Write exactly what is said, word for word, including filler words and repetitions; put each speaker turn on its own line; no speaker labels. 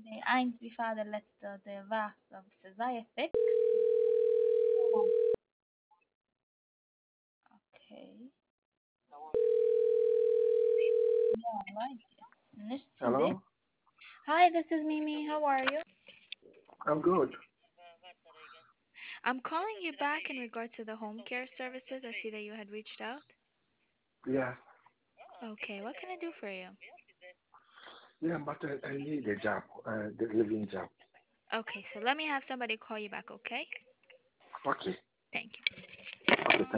die eins wie war der letzte, der was, aber es ist sehr thick. Okay. Ja, weiß jetzt. Nicht zu dick.
Hello?
Hi, this is Mimi. How are you?
I'm good.
I'm calling you back in regard to the home care services. I see that you had reached out.
Yeah.
Okay, what can I do for you?
Yeah, but I, I need a job, uh, the living job.
Okay, so let me have somebody call you back, okay?
Okay.
Thank you.